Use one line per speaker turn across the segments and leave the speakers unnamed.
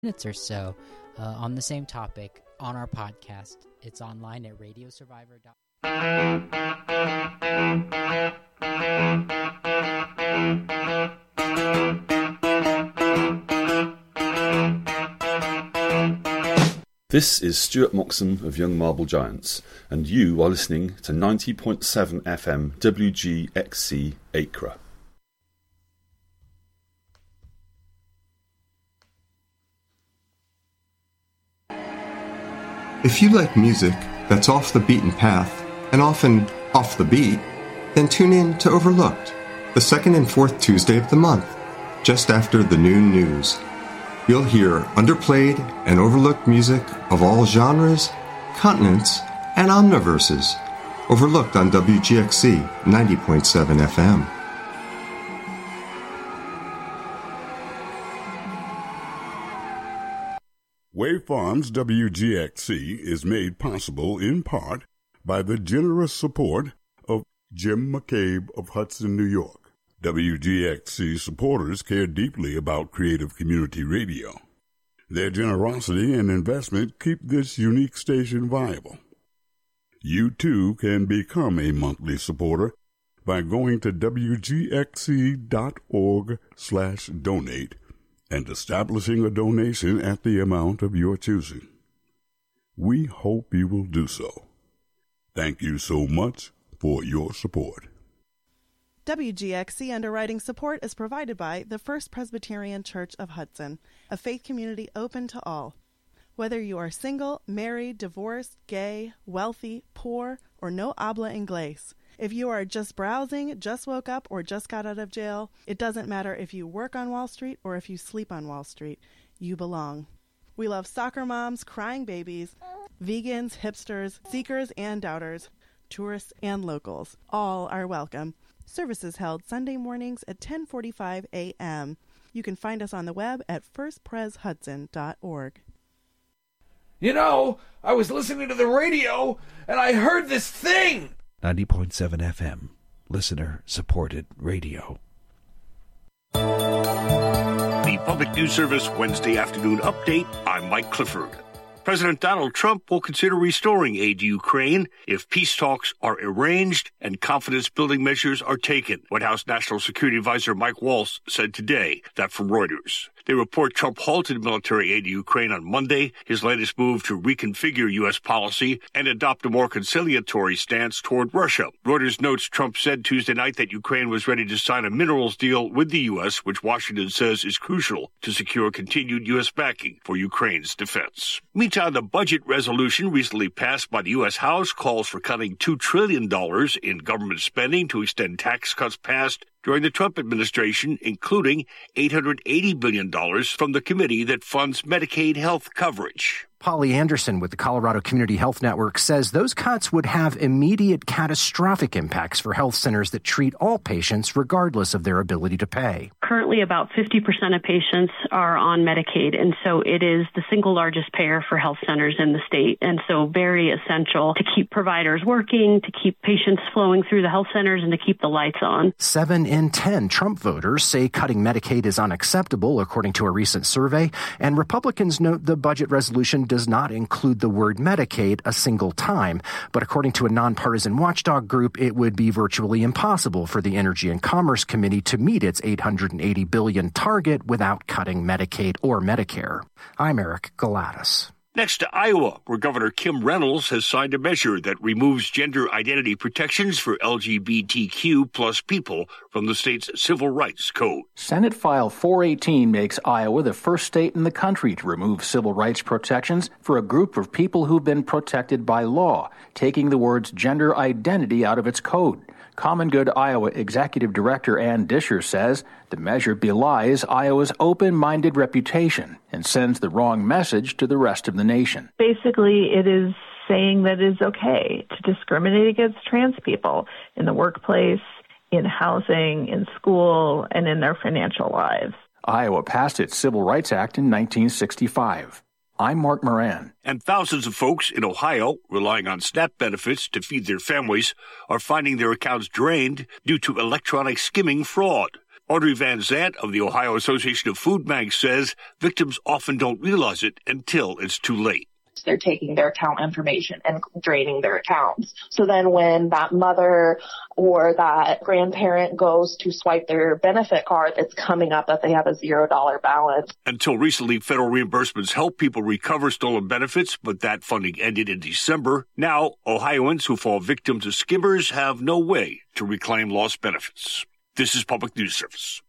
minutes or so on the same topic on our podcast. It's online at radiosurvivor.com.
This is Stuart Moxham of Young Marble Giants, and you are listening to 90.7 FM WGXC Acre.
If you like music that's off the beaten path, and often off the beat, then tune in to Overlooked, the second and fourth Tuesday of the month, just after the noon news. You'll hear underplayed and overlooked music of all genres, continents, and omniverses. Overlooked on WGXC 90.7 FM.
Wave Farms WGXC is made possible in part by the generous support of Jim McCabe of Hudson, New York. WGXC supporters care deeply about creative community radio. Their generosity and investment keep this unique station viable. You too can become a monthly supporter by going to wgxc.org/donate and establishing a donation at the amount of your choosing. We hope you will do so. Thank you so much for your support.
WGXC underwriting support is provided by the First Presbyterian Church of Hudson, a faith community open to all. Whether you are single, married, divorced, gay, wealthy, poor, or no habla inglés, if you are just browsing, just woke up, or just got out of jail, it doesn't matter if you work on Wall Street or if you sleep on Wall Street. You belong. We love soccer moms, crying babies, vegans, hipsters, seekers and doubters, tourists and locals. All are welcome. Services held Sunday mornings at 10:45 a.m. You can find us on the web at firstpreshudson.org.
You know, I was listening to the radio and I heard this thing.
90.7 FM, listener-supported radio.
The Public News Service Wednesday afternoon update. I'm Mike Clifford. President Donald Trump will consider restoring aid to Ukraine if peace talks are arranged and confidence-building measures are taken. White House National Security Advisor Mike Waltz said today that from Reuters. They report Trump halted military aid to Ukraine on Monday, his latest move to reconfigure U.S. policy and adopt a more conciliatory stance toward Russia. Reuters notes Trump said Tuesday night that Ukraine was ready to sign a minerals deal with the U.S., which Washington says is crucial to secure continued U.S. backing for Ukraine's defense. Meantime, the budget resolution recently passed by the U.S. House calls for cutting $2 trillion in government spending to extend tax cuts passed during the Trump administration, including $880 billion from the committee that funds Medicaid health coverage.
Polly Anderson with the Colorado Community Health Network says those cuts would have immediate catastrophic impacts for health centers that treat all patients regardless of their ability to pay.
Currently, about 50% of patients are on Medicaid, and so it is the single largest payer for health centers in the state, and so very essential to keep providers working, to keep patients flowing through the health centers, and to keep the lights on.
7 in 10 Trump voters say cutting Medicaid is unacceptable, according to a recent survey, and Republicans note the budget resolution does not include the word Medicaid a single time, but according to a nonpartisan watchdog group, it would be virtually impossible for the Energy and Commerce Committee to meet its $880 billion target without cutting Medicaid or Medicare. I'm Eric Galatis.
Next to Iowa, where Governor Kim Reynolds has signed a measure that removes gender identity protections for LGBTQ plus people from the state's Civil Rights Code.
Senate File 418 makes Iowa the first state in the country to remove civil rights protections for a group of people who've been protected by law, taking the words gender identity out of its code. Common Good Iowa Executive Director Ann Disher says the measure belies Iowa's open-minded reputation and sends the wrong message to the rest of the nation.
Basically, it is saying that it is okay to discriminate against trans people in the workplace, in housing, in school, and in their financial lives.
Iowa passed its Civil Rights Act in 1965. I'm Mark Moran.
And thousands of folks in Ohio, relying on SNAP benefits to feed their families, are finding their accounts drained due to electronic skimming fraud. Audrey Van Zant of the Ohio Association of Food Banks says victims often don't realize it until it's too late.
They're taking their account information and draining their accounts. So then when that mother or that grandparent goes to swipe their benefit card, it's coming up that they have a $0 balance.
Until recently, federal reimbursements help people recover stolen benefits, but that funding ended in December. Now, Ohioans who fall victim to skimmers have no way to reclaim lost benefits. This is Public News Service.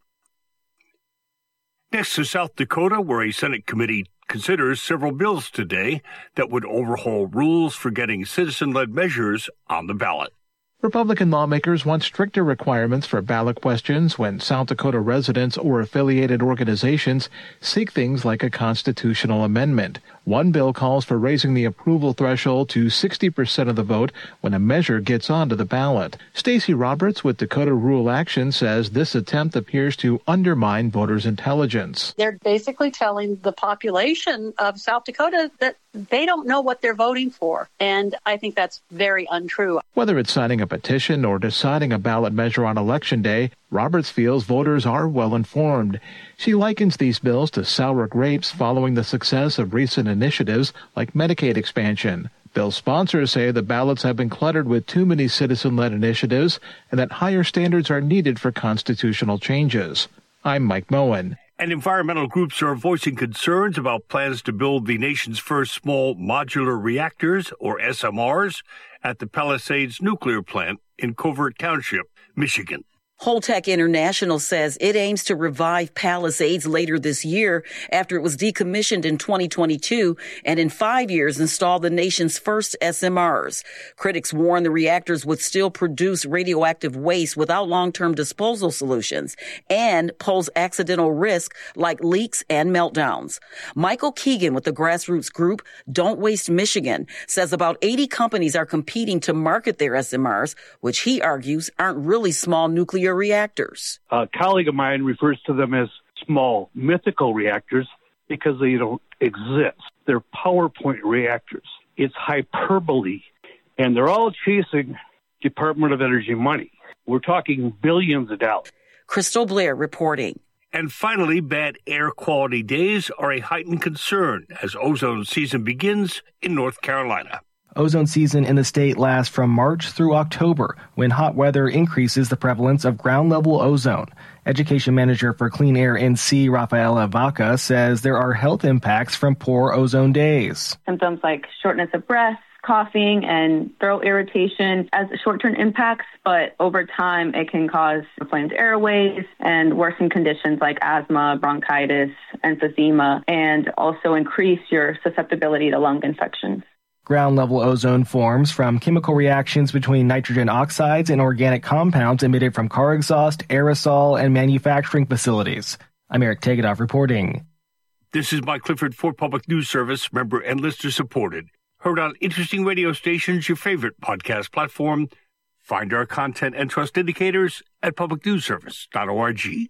Next to South Dakota, where a Senate committee considers several bills today that would overhaul rules for getting citizen-led measures on the ballot.
Republican lawmakers want stricter requirements for ballot questions when South Dakota residents or affiliated organizations seek things like a constitutional amendment. One bill calls for raising the approval threshold to 60% of the vote when a measure gets onto the ballot. Stacey Roberts with Dakota Rural Action says this attempt appears to undermine voters' intelligence.
They're basically telling the population of South Dakota that they don't know what they're voting for, and I think that's very untrue.
Whether it's signing a petition or deciding a ballot measure on Election Day, Roberts feels voters are well informed. She likens these bills to sour grapes following the success of recent initiatives like Medicaid expansion. Bill sponsors say the ballots have been cluttered with too many citizen-led initiatives and that higher standards are needed for constitutional changes. I'm Mike Moen.
And environmental groups are voicing concerns about plans to build the nation's first small modular reactors, or SMRs, at the Palisades nuclear plant in Covert Township, Michigan.
Holtec International says it aims to revive Palisades later this year after it was decommissioned in 2022 and in 5 years install the nation's first SMRs. Critics warn the reactors would still produce radioactive waste without long-term disposal solutions and pose accidental risk like leaks and meltdowns. Michael Keegan with the grassroots group Don't Waste Michigan says about 80 companies are competing to market their SMRs, which he argues aren't really small nuclear reactors.
A colleague of mine refers to them as small mythical reactors because they don't exist. They're PowerPoint reactors. It's hyperbole, and they're all chasing Department of Energy money. We're talking billions of dollars.
Crystal Blair reporting.
And finally, bad air quality days are a heightened concern as ozone season begins in North Carolina.
Ozone season in the state lasts from March through October, when hot weather increases the prevalence of ground-level ozone. Education manager for Clean Air NC, Rafaela Vaca, says there are health impacts from poor ozone days.
Symptoms like shortness of breath, coughing, and throat irritation as short-term impacts, but over time it can cause inflamed airways and worsen conditions like asthma, bronchitis, emphysema, and also increase your susceptibility to lung infections.
Ground-level ozone forms from chemical reactions between nitrogen oxides and organic compounds emitted from car exhaust, aerosol, and manufacturing facilities. I'm Eric Tegedoff reporting.
This is Mike Clifford for Public News Service, member and listener supported. Heard on interesting radio stations, your favorite podcast platform. Find our content and trust indicators at publicnewsservice.org.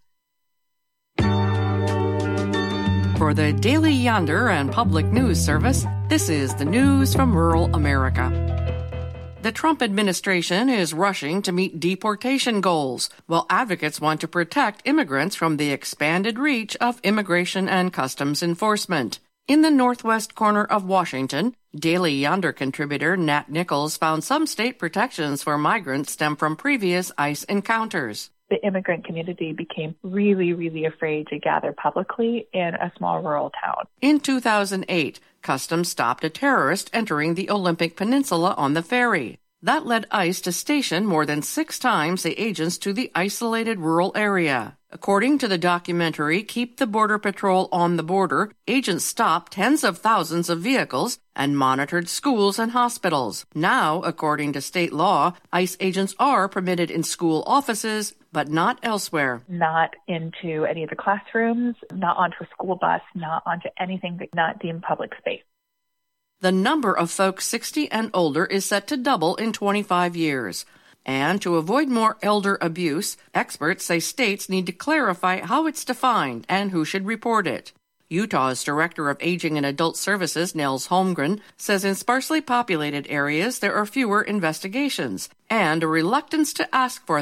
For the Daily Yonder and Public News Service, this is the news from rural America. The Trump administration is rushing to meet deportation goals, while advocates want to protect immigrants from the expanded reach of immigration and customs enforcement. In the northwest corner of Washington, Daily Yonder contributor Nat Nichols found some state protections for migrants stem from previous ICE encounters.
The immigrant community became really, really afraid to gather publicly in a small rural town.
In 2008, Customs stopped a terrorist entering the Olympic Peninsula on the ferry. That led ICE to station more than 6 times the agents to the isolated rural area. According to the documentary Keep the Border Patrol on the Border, agents stopped tens of thousands of vehicles and monitored schools and hospitals. Now, according to state law, ICE agents are permitted in school offices, but not elsewhere.
Not into any of the classrooms, not onto a school bus, not onto anything that's not deemed public space.
The number of folks 60 and older is set to double in 25 years. And to avoid more elder abuse, experts say states need to clarify how it's defined and who should report it. Utah's Director of Aging and Adult Services, Nels Holmgren, says in sparsely populated areas there are fewer investigations and a reluctance to ask for them.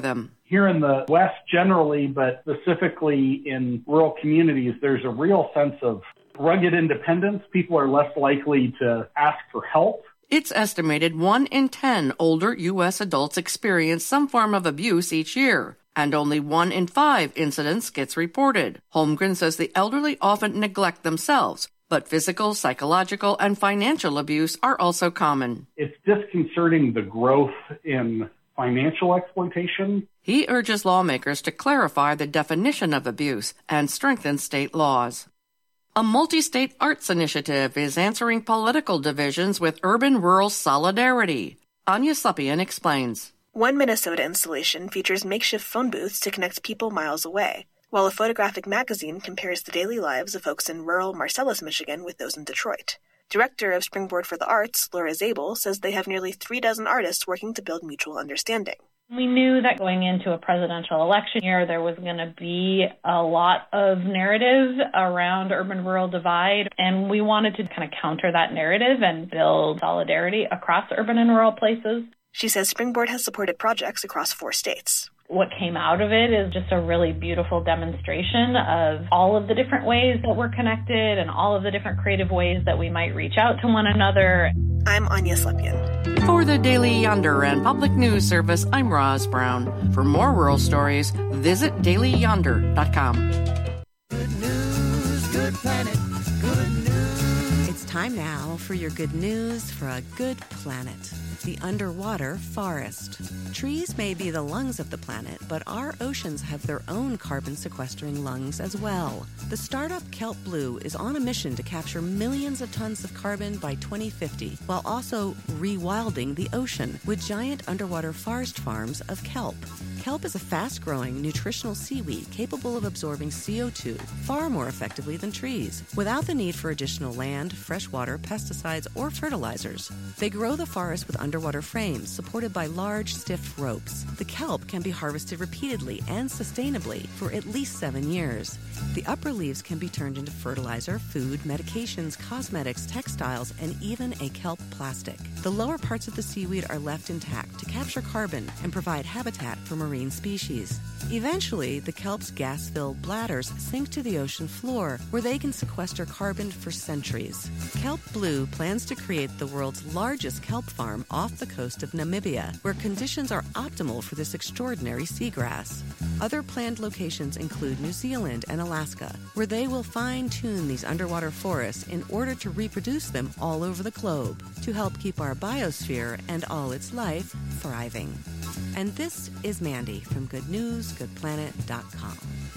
Here in the West generally, but specifically in rural communities, there's a real sense of rugged independence. People are less likely to ask for help.
It's estimated 1 in 10 older U.S. adults experience some form of abuse each year, and only 1 in 5 incidents gets reported. Holmgren says the elderly often neglect themselves, but physical, psychological, and financial abuse are also common.
It's disconcerting the growth in financial exploitation.
He urges lawmakers to clarify the definition of abuse and strengthen state laws. A multi-state arts initiative is answering political divisions with urban-rural solidarity. Anya Slepian explains.
One Minnesota installation features makeshift phone booths to connect people miles away, while a photographic magazine compares the daily lives of folks in rural Marcellus, Michigan with those in Detroit. Director of Springboard for the Arts, Laura Zabel, says they have nearly 36 artists working to build mutual understanding.
We knew that going into a presidential election year, there was going to be a lot of narrative around urban-rural divide, and we wanted to kind of counter that narrative and build solidarity across urban and rural places.
She says Springboard has supported projects across 4 states.
What came out of it is just a really beautiful demonstration of all of the different ways that we're connected and all of the different creative ways that we might reach out to one another.
I'm Anya Slepian.
For the Daily Yonder and Public News Service, I'm Roz Brown. For more rural stories, visit dailyyonder.com.
Good news, good planet, good news. It's time now for your good news for a good planet. The underwater forest. Trees may be the lungs of the planet, but our oceans have their own carbon-sequestering lungs as well. The startup Kelp Blue is on a mission to capture millions of tons of carbon by 2050, while also rewilding the ocean with giant underwater forest farms of kelp. Kelp is a fast-growing, nutritional seaweed capable of absorbing CO2 far more effectively than trees, without the need for additional land, fresh water, pesticides, or fertilizers. They grow the forest with underwater frames supported by large, stiff ropes. The kelp can be harvested repeatedly and sustainably for at least 7 years. The upper leaves can be turned into fertilizer, food, medications, cosmetics, textiles, and even a kelp plastic. The lower parts of the seaweed are left intact to capture carbon and provide habitat for marine species. Eventually, the kelp's gas-filled bladders sink to the ocean floor, where they can sequester carbon for centuries. Kelp Blue plans to create the world's largest kelp farm off the coast of Namibia, where conditions are optimal for this extraordinary seagrass. Other planned locations include New Zealand and Alaska, where they will fine-tune these underwater forests in order to reproduce them all over the globe to help keep our biosphere and all its life thriving. And this is Mandy from GoodNewsGoodPlanet.com.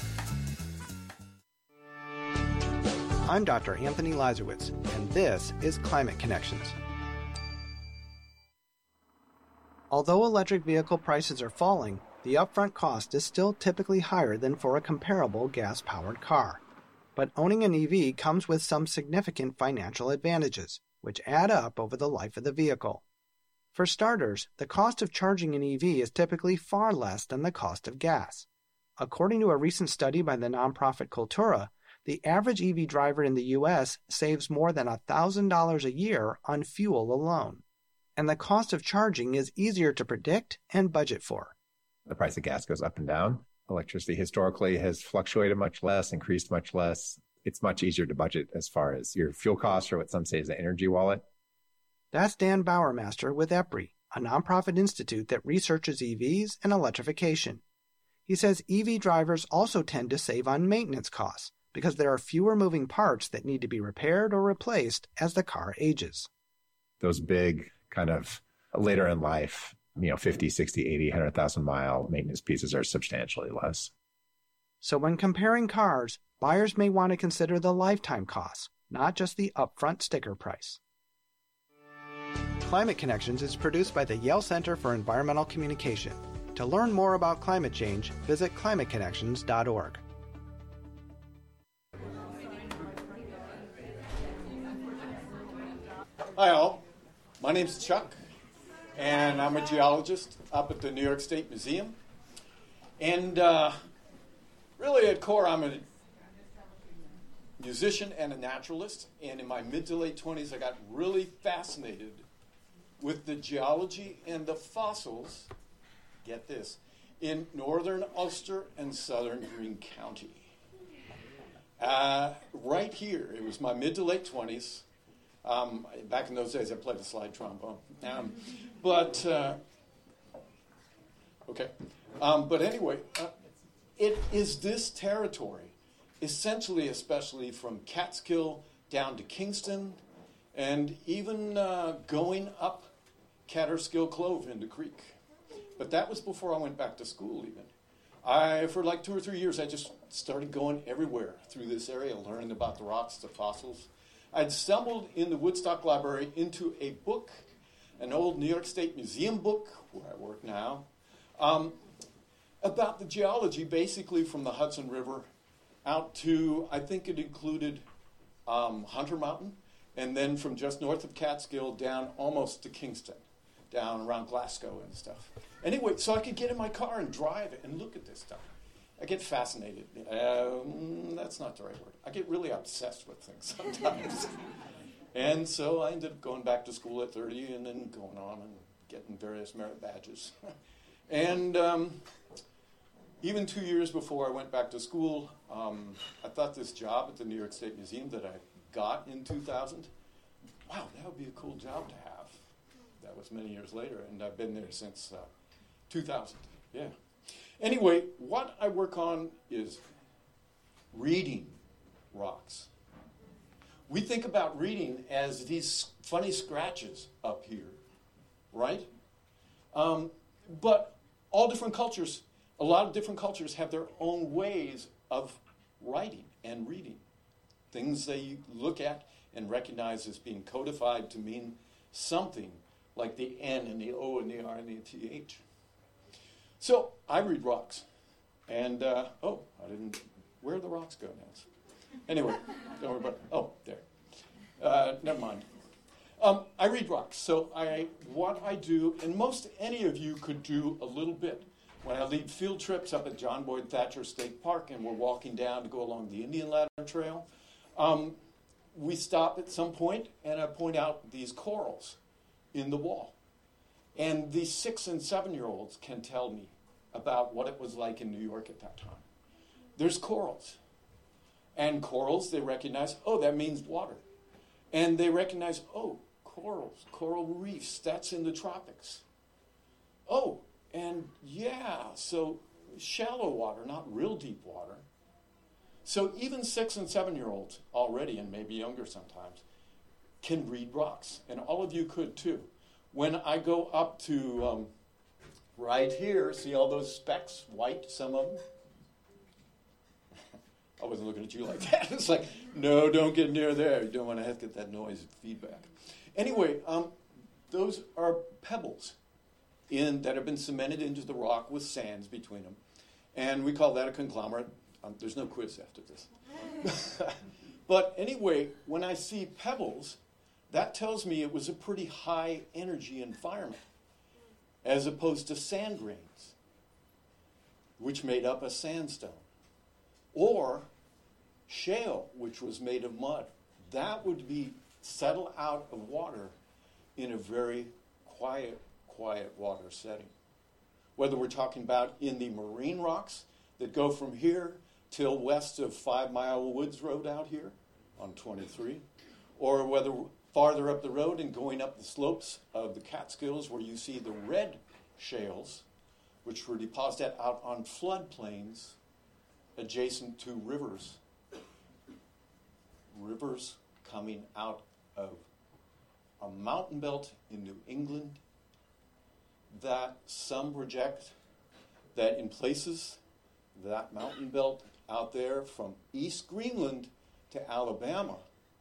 I'm Dr. Anthony Lazarowitz, and this is Climate Connections. Although electric vehicle prices are falling, the upfront cost is still typically higher than for a comparable gas-powered car. But owning an EV comes with some significant financial advantages, which add up over the life of the vehicle. For starters, the cost of charging an EV is typically far less than the cost of gas. According to a recent study by the nonprofit Cultura, the average EV driver in the U.S. saves more than $1,000 a year on fuel alone. And the cost of charging is easier to predict and budget for.
The price of gas goes up and down. Electricity historically has fluctuated much less, increased much less. It's much easier to budget as far as your fuel costs or what some say is the energy wallet.
That's Dan Bowermaster with EPRI, a nonprofit institute that researches EVs and electrification. He says EV drivers also tend to save on maintenance costs because there are fewer moving parts that need to be repaired or replaced as the car ages.
Those big kind of later in life, 50, 60, 80, 100,000 mile maintenance pieces are substantially less.
So when comparing cars, buyers may want to consider the lifetime costs, not just the upfront sticker price. Climate Connections is produced by the Yale Center for Environmental Communication. To learn more about climate change, visit climateconnections.org.
Hi all, my name's Chuck, and I'm a geologist up at the New York State Museum. And really at core, I'm a musician and a naturalist, and in my mid to late 20s, I got really fascinated with the geology and the fossils, get this, in northern Ulster and southern Greene County. Right here, it was my mid to late 20s. Back in those days, I played the slide trombone. But anyway, it is this territory, essentially, especially from Catskill down to Kingston, and even going up Catterskill Clove into Creek. But that was before I went back to school even. For like 2 or 3 years, I just started going everywhere through this area, learning about the rocks, the fossils. I'd stumbled in the Woodstock Library into a book, an old New York State Museum book, where I work now, about the geology basically from the Hudson River out to, I think it included Hunter Mountain, and then from just north of Catskill down almost to Kingston, down around Glasgow and stuff. Anyway, so I could get in my car and drive it and look at this stuff. I get fascinated. That's not the right word. I get really obsessed with things sometimes. And so I ended up going back to school at 30 and then going on and getting various merit badges. And even 2 years before I went back to school, I thought this job at the New York State Museum that I got in 2000, wow, that would be a cool job to have. That was many years later, and I've been there since 2000. Yeah. Anyway, what I work on is reading rocks. We think about reading as these funny scratches up here, right? But all different cultures, a lot of different cultures have their own ways of writing and reading. Things they look at and recognize as being codified to mean something, like the N and the O and the R and the TH. So I read rocks. And, where are the rocks go, Nance? Anyway, don't worry about it. Oh, there. Never mind. I read rocks. So what I do, and most any of you could do a little bit. When I lead field trips up at John Boyd Thatcher State Park and we're walking down to go along the Indian Ladder Trail, we stop at some point and I point out these corals in the wall. And these 6 and 7-year-olds can tell me about what it was like in New York at that time. There's corals. And corals, they recognize, oh, that means water. And they recognize, oh, corals, coral reefs, that's in the tropics. Oh, and yeah, so shallow water, not real deep water. So even 6 and 7-year-olds already, and maybe younger sometimes, can read rocks. And all of you could too. When I go up to right here, see all those specks, white, some of them? I wasn't looking at you like that. It's like, no, don't get near there. You don't want to have to get that noise feedback. Anyway, those are pebbles that have been cemented into the rock with sands between them. And we call that a conglomerate. There's no quiz after this. But anyway, when I see pebbles, that tells me it was a pretty high energy environment, as opposed to sand grains, which made up a sandstone. Or shale, which was made of mud. That would be settle out of water in a very quiet water setting. Whether we're talking about in the marine rocks that go from here till west of 5 Mile Woods Road out here on 23, or whether farther up the road and going up the slopes of the Catskills where you see the red shales, which were deposited out on floodplains adjacent to rivers. Rivers coming out of a mountain belt in New England that some project that in places, that mountain belt out there from East Greenland to Alabama.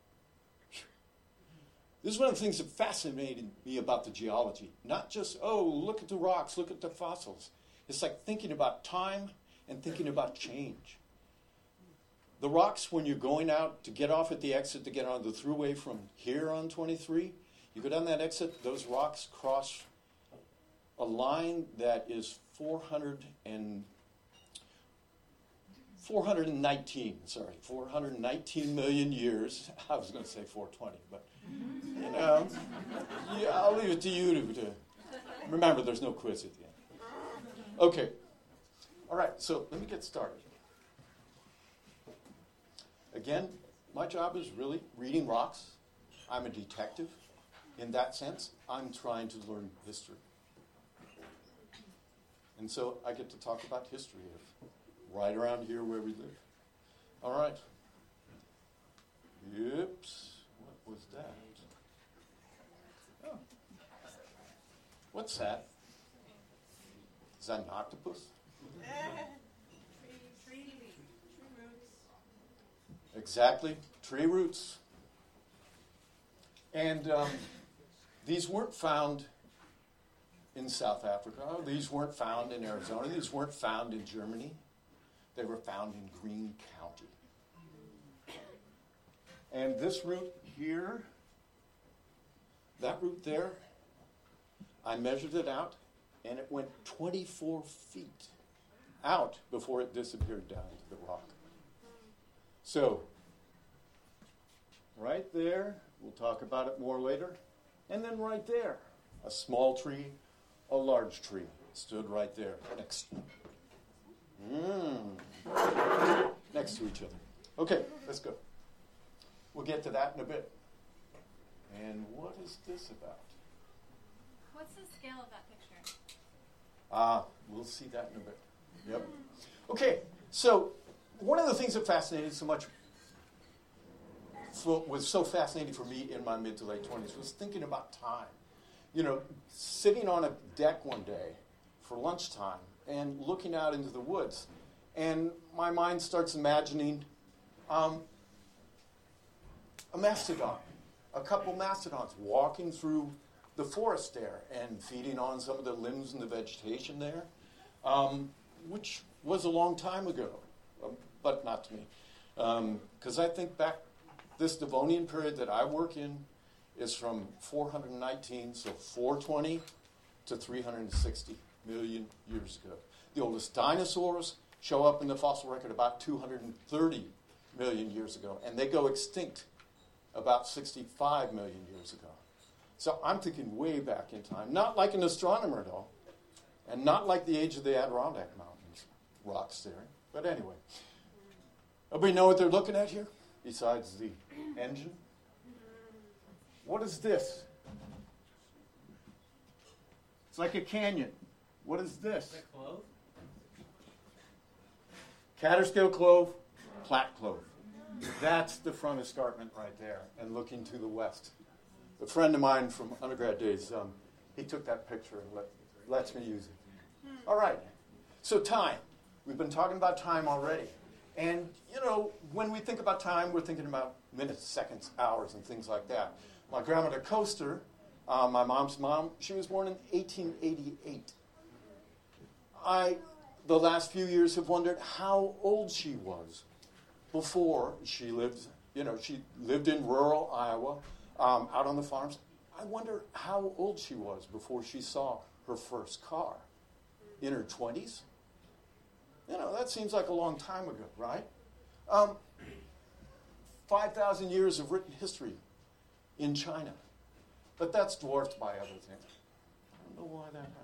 This is one of the things that fascinated me about the geology. Not just, oh, look at the rocks, look at the fossils. It's like thinking about time and thinking about change. The rocks, when you're going out to get off at the exit to get on the thruway from here on 23, you go down that exit, those rocks cross a line that is 419 million years. I was going to say 420, but, I'll leave it to you to remember there's no quiz at the end. Okay, All right, so let me get started. Again, my job is really reading rocks. I'm a detective. In that sense, I'm trying to learn history. And so I get to talk about history of right around here where we live. All right. Oops. What was that? Oh. What's that? Is that an octopus?
Tree roots.
Exactly. Tree roots. And these weren't found in South Africa. These weren't found in Arizona. These weren't found in Germany. They were found in Greene County. And this root here, that root there, I measured it out, and it went 24 feet out before it disappeared down into the rock. So, right there, we'll talk about it more later. And then right there, a small tree, a large tree stood right there next to each other. Okay, let's go. We'll get to that in a bit. And what is this about?
What's the scale of that picture?
We'll see that in a bit. Yep. Okay, so one of the things that fascinated so much, was so fascinating for me in my mid to late 20s was thinking about time. You know, sitting on a deck one day for lunchtime and looking out into the woods, and my mind starts imagining a mastodon, a couple mastodons walking through the forest there and feeding on some of the limbs and the vegetation there, which was a long time ago, but not to me. Because I think back, this Devonian period that I work in is from 419, so 420 to 360 million years ago. The oldest dinosaurs show up in the fossil record about 230 million years ago, and they go extinct about 65 million years ago. So I'm thinking way back in time, not like an astronomer at all, and not like the age of the Adirondack Mountains, rocks there. But anyway, everybody know what they're looking at here, besides the engine? What is this? It's like a canyon. What is this?
Clove?
Catterscale clove, Platte clove. That's the front escarpment right there, and looking to the west. A friend of mine from undergrad days, he took that picture and lets me use it. All right, so time. We've been talking about time already. And, you know, when we think about time, we're thinking about minutes, seconds, hours, and things like that. My grandmother Coaster, my mom's mom, she was born in 1888. The last few years, have wondered how old she was before she lived, she lived in rural Iowa, out on the farms. I wonder how old she was before she saw her first car. In her 20s? That seems like a long time ago, right? 5,000 years of written history in China. But that's dwarfed by other things. I don't know why that happens.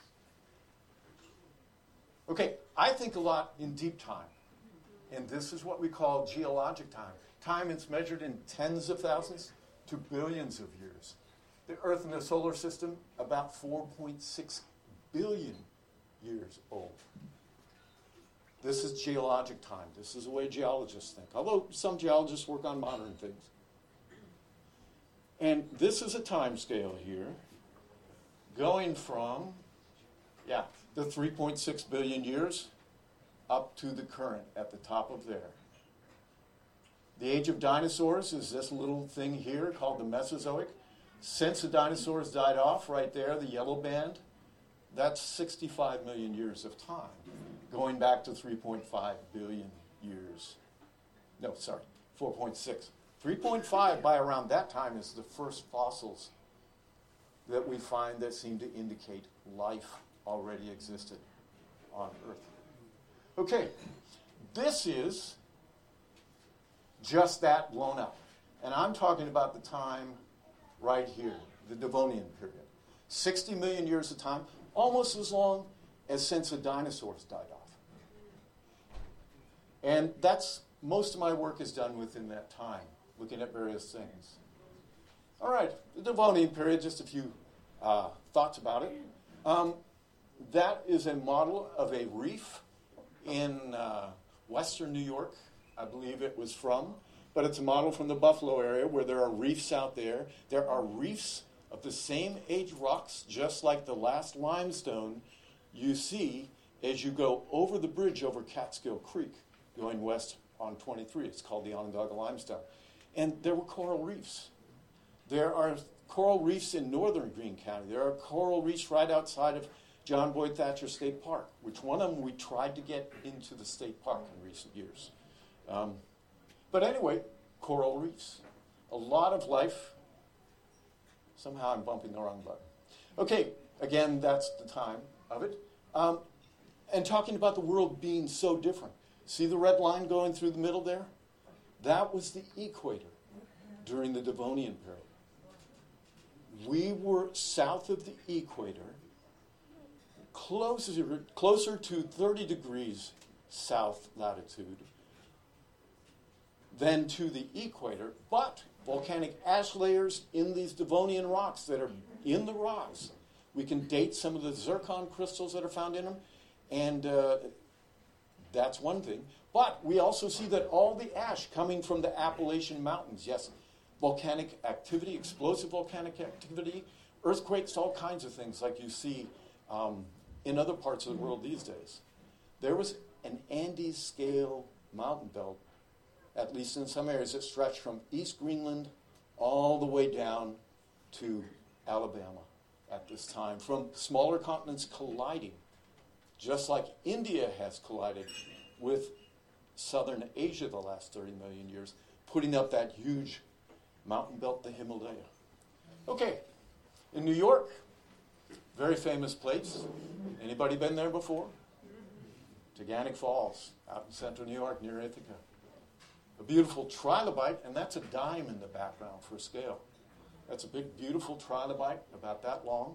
Okay, I think a lot in deep time. And this is what we call geologic time. Time is measured in tens of thousands to billions of years. The Earth and the solar system, about 4.6 billion years old. This is geologic time. This is the way geologists think, although some geologists work on modern things. And this is a time scale here, going from, the 3.6 billion years up to the current at the top of there. The age of dinosaurs is this little thing here called the Mesozoic. Since the dinosaurs died off right there, the yellow band, that's 65 million years of time, going back to 3.5 billion years. No, sorry, 4.6. 3.5 by around that time is the first fossils that we find that seem to indicate life already existed on Earth. Okay, this is just that blown up. And I'm talking about the time right here, the Devonian period. 60 million years of time, almost as long as since the dinosaurs died off. And that's, most of my work is done within that time, looking at various things. All right, the Devonian period, just a few thoughts about it. That is a model of a reef in western New York, I believe it was from, but it's a model from the Buffalo area where there are reefs out there. There are reefs of the same age rocks, just like the last limestone you see as you go over the bridge over Catskill Creek, going west on 23. It's called the Onondaga Limestone. And there were coral reefs. There are coral reefs in northern Greene County. There are coral reefs right outside of John Boyd Thatcher State Park, which one of them we tried to get into the state park in recent years. But anyway, coral reefs. A lot of life. Somehow I'm bumping the wrong button. Okay, again, that's the time of it. And talking about the world being so different. See the red line going through the middle there? That was the equator during the Devonian period. We were south of the equator, closer to 30 degrees south latitude than to the equator, but volcanic ash layers in these Devonian rocks that are in the rocks. We can date some of the zircon crystals that are found in them, and that's one thing. But we also see that all the ash coming from the Appalachian Mountains, yes, volcanic activity, explosive volcanic activity, earthquakes, all kinds of things like you see in other parts of the world these days. There was an Andes scale mountain belt, at least in some areas, that stretched from East Greenland all the way down to Alabama at this time, from smaller continents colliding, just like India has collided with southern Asia the last 30 million years, putting up that huge mountain belt, the Himalaya. Okay, in New York, very famous place. Anybody been there before? Taganic Falls, out in central New York near Ithaca. A beautiful trilobite, and that's a dime in the background for scale. That's a big, beautiful trilobite, about that long.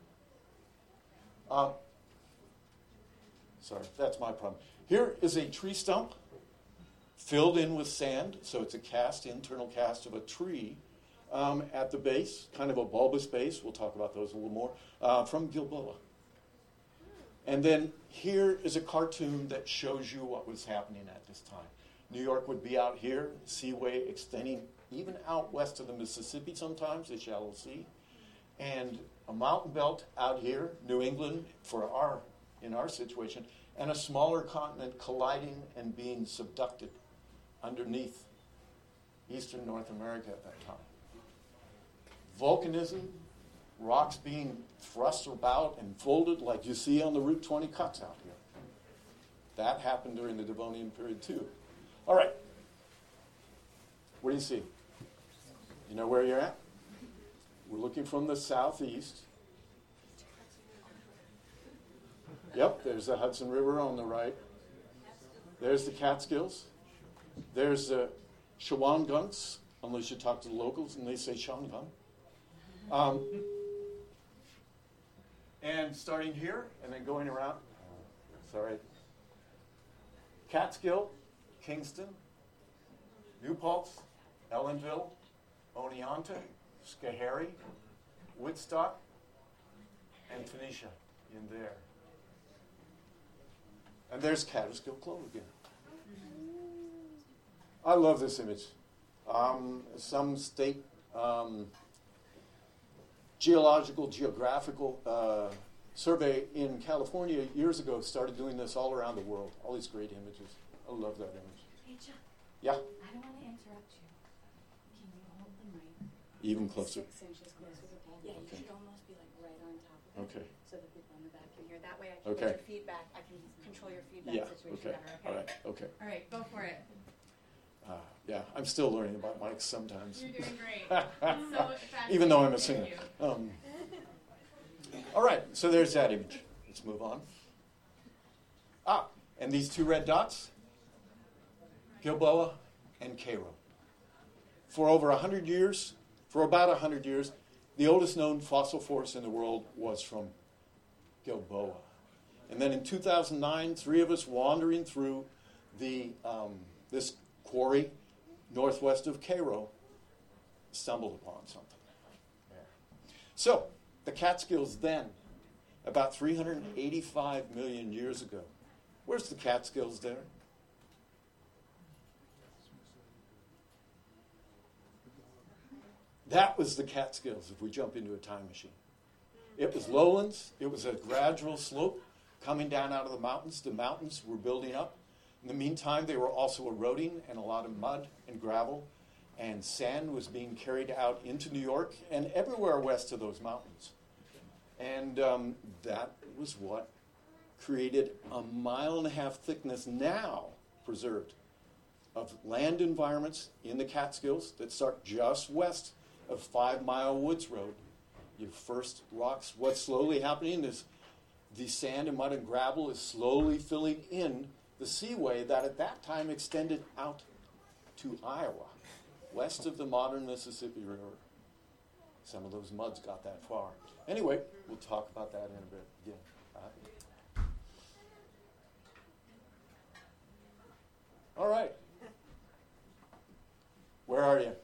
Sorry, that's my problem. Here is a tree stump filled in with sand, so it's a cast, internal cast of a tree at the base, kind of a bulbous base. We'll talk about those a little more, from Gilboa. And then here is a cartoon that shows you what was happening at this time. New York would be out here, seaway extending even out west of the Mississippi sometimes, the shallow sea, and a mountain belt out here, New England, in our situation, and a smaller continent colliding and being subducted underneath eastern North America at that time. Volcanism, rocks being thrust about and folded like you see on the Route 20 cuts out here. That happened during the Devonian period too. All right. What do you see? You know where you're at? We're looking from the southeast. Yep, there's the Hudson River on the right. There's the Catskills. There's the Shawangunks, unless you talk to the locals and they say Shangung. And starting here and then going around. Sorry. Catskill, Kingston, New Paltz, Ellenville, Oneonta, Schoharie, Woodstock, and Phoenicia in there. And there's Catskill Cove again. I love this image. Some state geographical survey in California years ago started doing this all around the world. All these great images. I love that image.
Hey, John.
Yeah?
I don't want to interrupt you. Can you hold the mic?
Even closer.
6 inches closer to the pole. Yeah,
Okay.
you should almost be like right on top of it.
Okay.
So that people in the back can hear. That way I can
Okay.
get your feedback. I can control your feedback
Yeah,
situation
okay.
better.
All right, okay.
All right, go for it.
Yeah, I'm still learning about mics sometimes.
You're doing great. It's so
Even though I'm a
fascinating.
singer.
Thank you.
All right, so there's that image. Let's move on. And these two red dots, Gilboa and Cairo. For over 100 years, for about 100 years, the oldest known fossil forest in the world was from Gilboa. And then in 2009, 3 of us wandering through this quarry northwest of Cairo stumbled upon something. So, the Catskills then, about 385 million years ago. Where's the Catskills there? That was the Catskills if we jump into a time machine. It was lowlands. It was a gradual slope coming down out of the mountains. The mountains were building up. In the meantime, they were also eroding, and a lot of mud and gravel and sand was being carried out into New York and everywhere west of those mountains. And that was what created a 1.5 mile thickness now preserved of land environments in the Catskills that start just west of 5 Mile Woods Road. Your first rocks, what's slowly happening is the sand and mud and gravel is slowly filling in the seaway that at that time extended out to Iowa, west of the modern Mississippi River. Some of those muds got that far. Anyway, we'll talk about that in a bit again. All right. Where are you?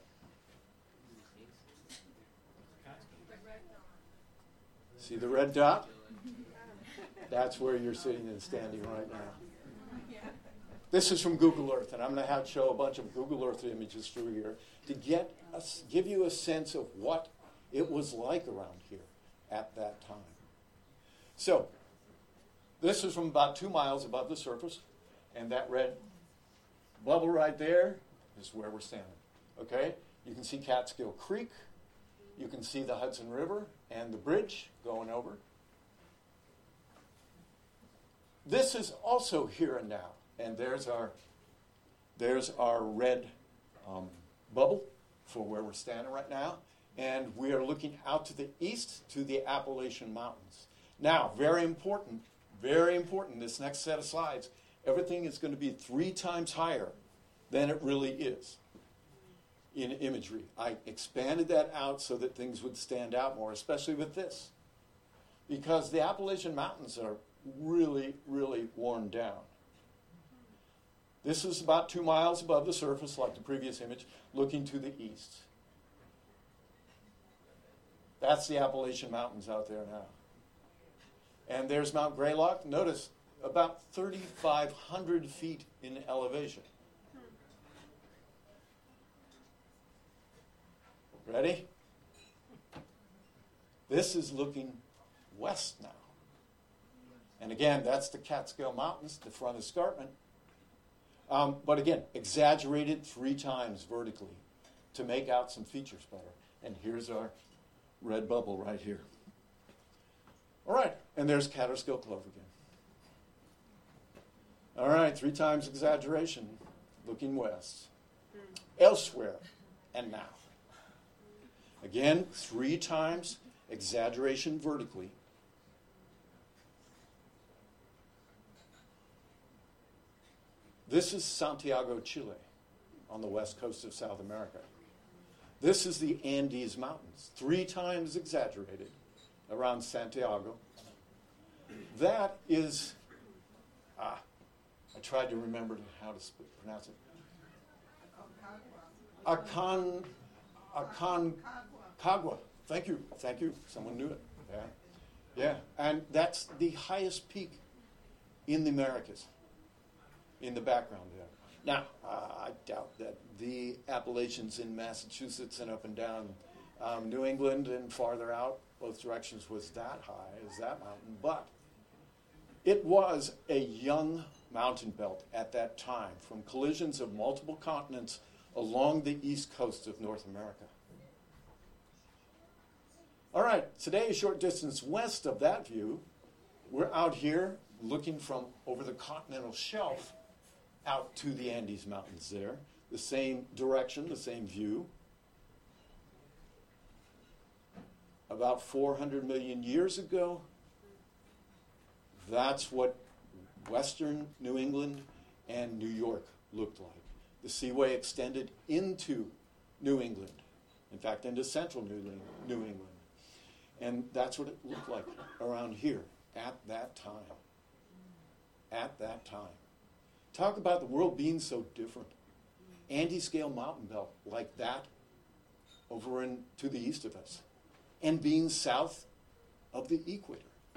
See the red dot? That's where you're sitting and standing right now. This is from Google Earth, and I'm going to show a bunch of Google Earth images through here to give you a sense of what it was like around here at that time. So, this is from about 2 miles above the surface, and that red bubble right there is where we're standing. Okay? You can see Catskill Creek. You can see the Hudson River and the bridge going over. This is also here and now. And there's our red bubble for where we're standing right now. And we are looking out to the east to the Appalachian Mountains. Now, very important, this next set of slides, everything is going to be 3 times higher than it really is in imagery. I expanded that out so that things would stand out more, especially with this. Because the Appalachian Mountains are really, really worn down. This is about 2 miles above the surface, like the previous image, looking to the east. That's the Appalachian Mountains out there now. And there's Mount Greylock. Notice, about 3,500 feet in elevation. Ready? This is looking west now. And again, that's the Catskill Mountains, the front escarpment. But again, exaggerated 3 times vertically to make out some features better. And here's our red bubble right here. All right, and there's Catskill Clove again. All right, 3 times exaggeration, looking west. Elsewhere, and now. Again, 3 times exaggeration vertically. This is Santiago, Chile, on the west coast of South America. This is the Andes Mountains, 3 times exaggerated around Santiago. That is, I tried to remember how to pronounce it. Aconcagua. Thank you. Someone knew it. Yeah. And that's the highest peak in the Americas, in the background there. Now, I doubt that the Appalachians in Massachusetts and up and down New England and farther out, both directions, was that high as that mountain, but it was a young mountain belt at that time from collisions of multiple continents along the east coast of North America. All right, today, a short distance west of that view, we're out here looking from over the continental shelf out to the Andes Mountains there. The same direction, the same view. About 400 million years ago, that's what western New England and New York looked like. The seaway extended into New England, in fact, into central New England. And that's what it looked like around here at that time. At that time. Talk about the world being so different. Andes scale mountain belt like that over to the east of us, and being south of the equator.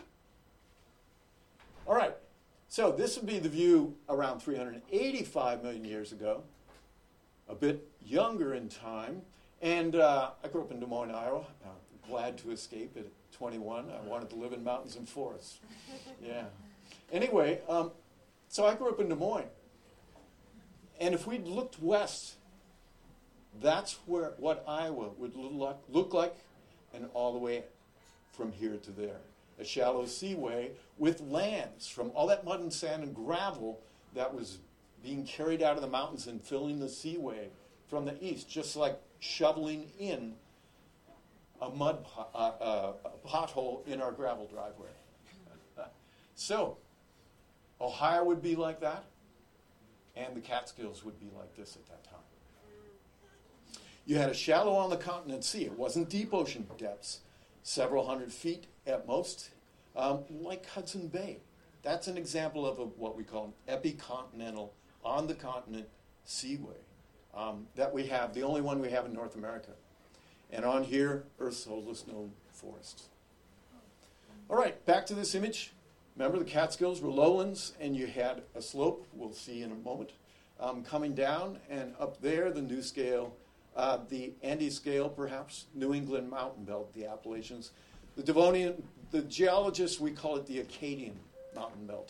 All right, so this would be the view around 385 million years ago, a bit younger in time. And I grew up in Des Moines, Iowa. Glad to escape at 21. I wanted to live in mountains and forests. Yeah. Anyway, so I grew up in Des Moines. And if we'd looked west, that's what Iowa would look like, and all the way from here to there. A shallow seaway with lands from all that mud and sand and gravel that was being carried out of the mountains and filling the seaway from the east, just like shoveling in a mud pothole in our gravel driveway. So, Ohio would be like that, and the Catskills would be like this at that time. You had a shallow on the continent sea. It wasn't deep ocean depths, several hundred feet at most, like Hudson Bay. That's an example of what we call an epicontinental, on the continent seaway that we have, the only one we have in North America. And on here, Earth's oldest known forests. All right, back to this image. Remember, the Catskills were lowlands, and you had a slope, we'll see in a moment, coming down, and up there, the new scale, the Andes scale, perhaps, New England mountain belt, the Appalachians. The Devonian, the geologists, we call it the Acadian mountain belt.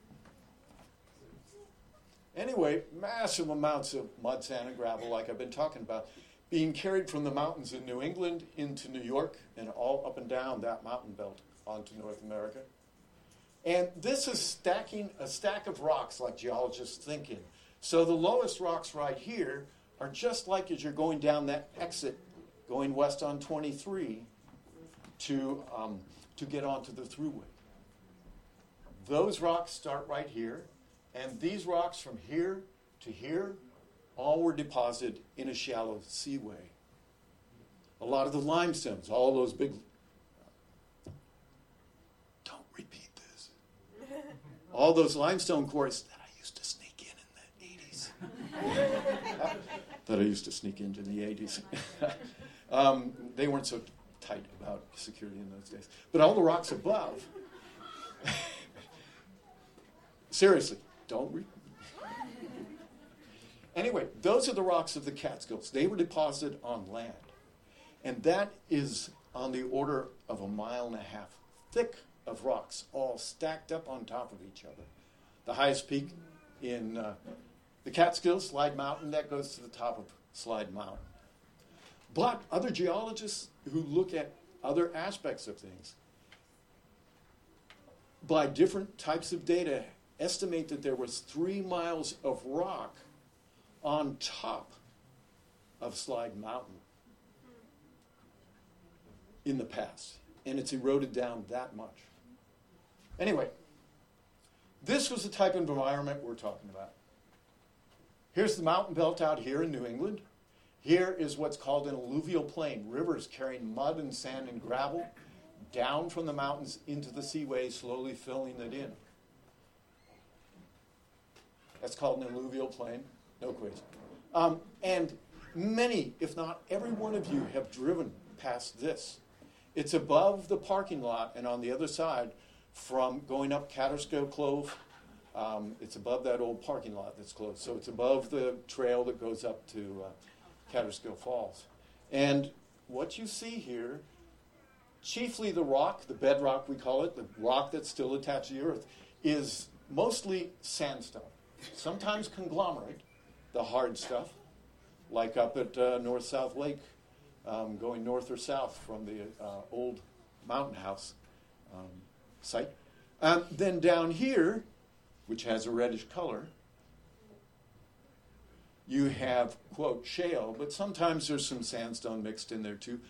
Anyway, massive amounts of mud, sand, and gravel, like I've been talking about, being carried from the mountains in New England into New York and all up and down that mountain belt onto North America. And this is stacking a stack of rocks like geologists think in. So the lowest rocks right here are just like as you're going down that exit, going west on 23 to get onto the thruway. Those rocks start right here, and these rocks from here to here all were deposited in a shallow seaway. A lot of the limestones, all those big... Don't repeat this. All those limestone quarries that I used to sneak in the 80s. That I used to sneak into the 80s. They weren't so tight about security in those days. But all the rocks above... Seriously, don't read. Anyway, those are the rocks of the Catskills. They were deposited on land. And that is on the order of 1.5 miles thick of rocks, all stacked up on top of each other. The highest peak in the Catskills, Slide Mountain, that goes to the top of Slide Mountain. But other geologists who look at other aspects of things, by different types of data, estimate that there was 3 miles of rock on top of Slide Mountain in the past. And it's eroded down that much. Anyway, this was the type of environment we're talking about. Here's the mountain belt out here in New England. Here is what's called an alluvial plain, rivers carrying mud and sand and gravel down from the mountains into the seaway, slowly filling it in. That's called an alluvial plain. No quiz. And many, if not every one of you, have driven past this. It's above the parking lot, and on the other side, from going up Catskill Clove, it's above that old parking lot that's closed. So it's above the trail that goes up to Catskill Falls. And what you see here, chiefly the rock, the bedrock we call it, the rock that's still attached to the earth, is mostly sandstone. Sometimes conglomerate, the hard stuff, like up at North-South Lake, going north or south from the old mountain house site. Then down here, which has a reddish color, you have, quote, shale, but sometimes there's some sandstone mixed in there too,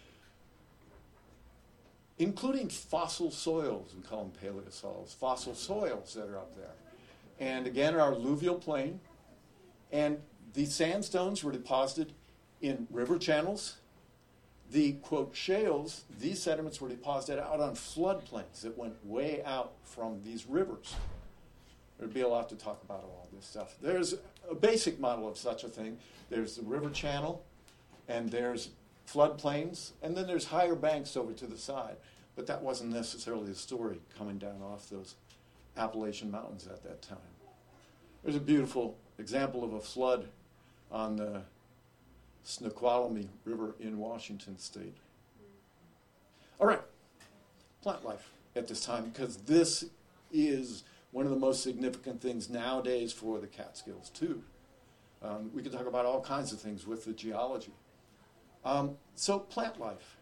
including fossil soils. We call them paleosols, fossil soils that are up there. And again, our alluvial plain. And these sandstones were deposited in river channels. The, quote, shales, these sediments were deposited out on floodplains that went way out from these rivers. There'd be a lot to talk about all this stuff. There's a basic model of such a thing. There's the river channel, and there's floodplains, and then there's higher banks over to the side. But that wasn't necessarily the story coming down off those Appalachian Mountains at that time. There's a beautiful example of a flood on the Snoqualmie River in Washington State. All right, plant life at this time, because this is one of the most significant things nowadays for the Catskills, too. We could talk about all kinds of things with the geology. So plant life.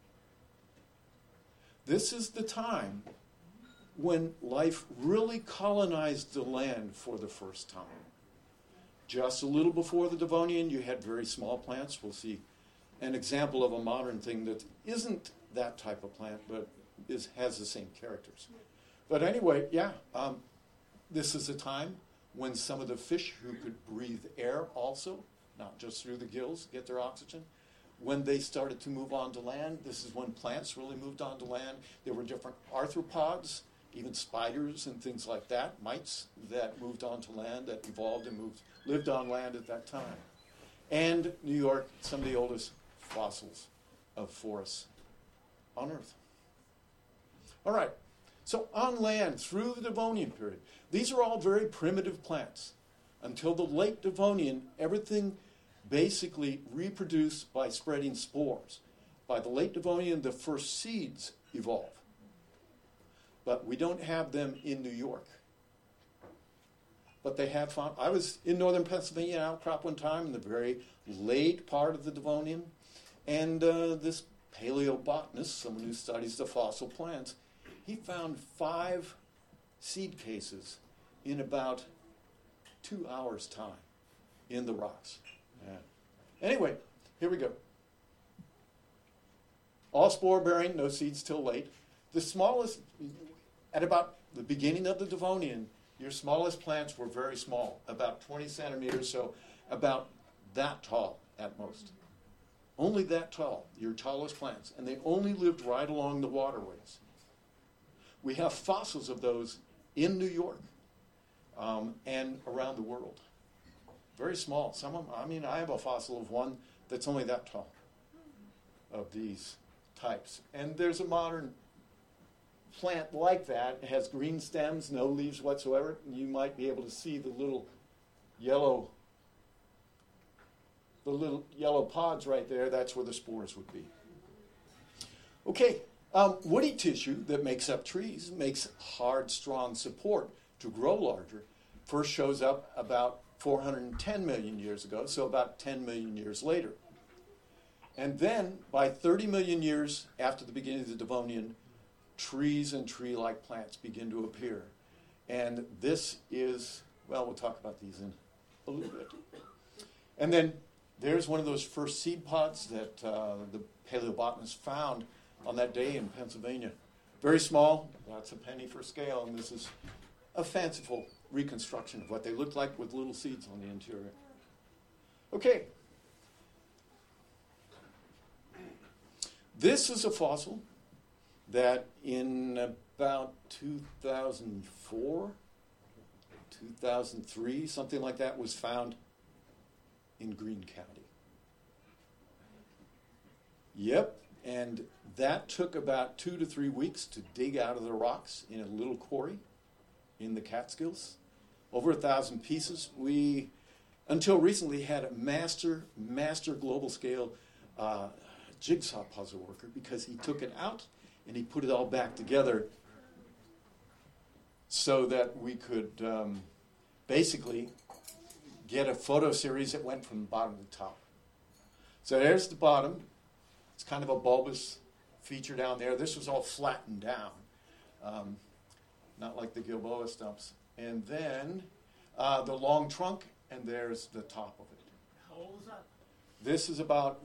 This is the time when life really colonized the land for the first time. Just a little before the Devonian, you had very small plants. We'll see an example of a modern thing that isn't that type of plant, but has the same characters. But anyway, this is a time when some of the fish who could breathe air also, not just through the gills, get their oxygen, when they started to move on to land, this is when plants really moved on to land. There were different arthropods, even spiders and things like that, mites that moved on to land, that evolved and lived on land at that time. And New York, some of the oldest fossils of forests on Earth. All right, so on land through the Devonian period, these are all very primitive plants. Until the late Devonian, everything basically reproduced by spreading spores. By the late Devonian, the first seeds evolve. But we don't have them in New York. But they have found, I was in northern Pennsylvania outcrop one time in the very late part of the Devonian, and this paleobotanist, someone who studies the fossil plants, he found 5 seed cases in about 2 hours' time in the rocks. Yeah. Anyway, here we go. All spore bearing, no seeds till late. The smallest, at about the beginning of the Devonian, your smallest plants were very small, about 20 centimeters, so about that tall at most. Only that tall, your tallest plants, and they only lived right along the waterways. We have fossils of those in New York and around the world. Very small. Some of them, I have a fossil of one that's only that tall, of these types. And there's a modern plant like that. It has green stems, no leaves whatsoever. And you might be able to see the little yellow pods right there. That's where the spores would be. Okay, woody tissue that makes up trees makes hard, strong support to grow larger. First shows up about 410 million years ago, so about 10 million years later. And then, by 30 million years after the beginning of the Devonian, trees and tree-like plants begin to appear. And this is, well, we'll talk about these in a little bit. And then there's one of those first seed pods that the paleobotanist found on that day in Pennsylvania. Very small, that's a penny for scale, and this is a fanciful reconstruction of what they looked like with little seeds on the interior. Okay. This is a fossil that in about 2004, 2003, something like that, was found in Greene County. Yep, and that took about 2 to 3 weeks to dig out of the rocks in a little quarry in the Catskills. Over 1,000 pieces. We, until recently, had a master global scale jigsaw puzzle worker, because he took it out and he put it all back together so that we could basically get a photo series that went from the bottom to the top. So there's the bottom. It's kind of a bulbous feature down there. This was all flattened down, not like the Gilboa stumps. And then the long trunk, and there's the top of it.
How old is that?
This is about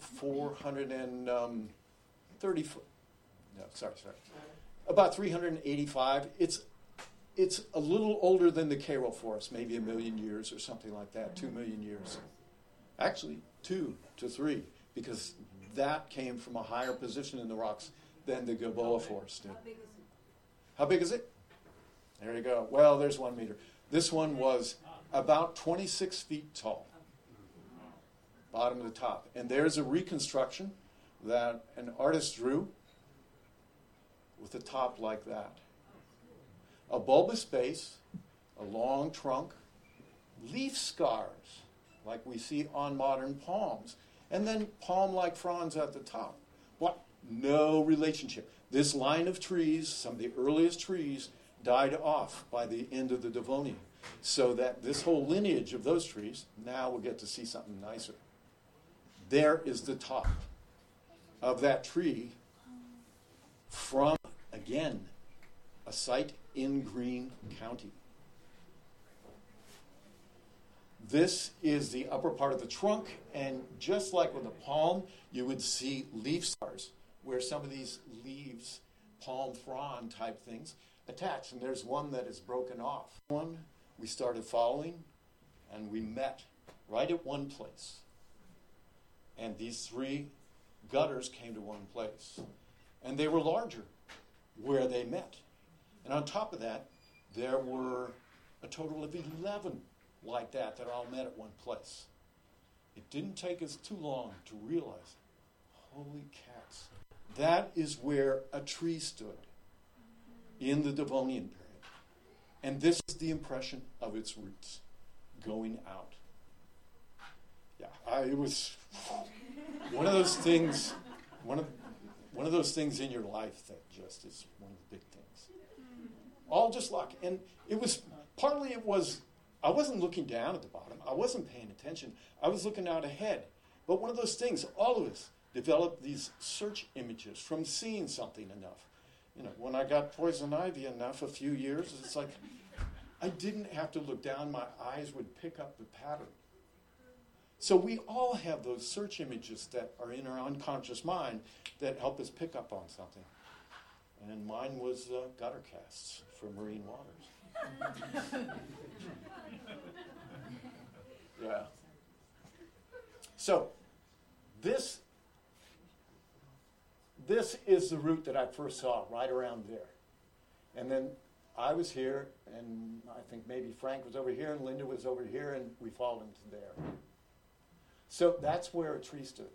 430 foot. No, sorry. About 385. It's a little older than the Cairo forest, maybe 1 million years or something like that, 2 million years. Actually, 2 to 3, because that came from a higher position in the rocks than the Gilboa forest did. How big is it? There you go. Well, there's 1 meter. This one was about 26 feet tall, bottom to top. And there's a reconstruction that an artist drew with a top like that. A bulbous base, a long trunk, leaf scars like we see on modern palms, and then palm-like fronds at the top. What? No relationship. This line of trees, some of the earliest trees, died off by the end of the Devonian, so that this whole lineage of those trees, now we'll get to see something nicer. There is the top of that tree from, again, a site in Greene County. This is the upper part of the trunk, and just like with a palm, you would see leaf scars where some of these leaves, palm frond type things, attach. And there's one that is broken off. One we started following, and we met right at one place. And these three gutters came to one place. And they were larger where they met. And on top of that, there were a total of 11 like that all met at one place. It didn't take us too long to realize, holy cats, that is where a tree stood in the Devonian period. And this is the impression of its roots going out. Yeah, it was one of those things, one of those things in your life that just is one of the big things. All just luck. And it was, partly it was, I wasn't looking down at the bottom. I wasn't paying attention. I was looking out ahead. But one of those things, all of us develop these search images from seeing something enough. You know, when I got poison ivy enough, a few years, it's like I didn't have to look down. My eyes would pick up the pattern. So we all have those search images that are in our unconscious mind that help us pick up on something. And mine was gutter casts for marine waters. Yeah. So this is the route that I first saw right around there. And then I was here, and I think maybe Frank was over here, and Linda was over here, and we followed him to there. So that's where a tree stood.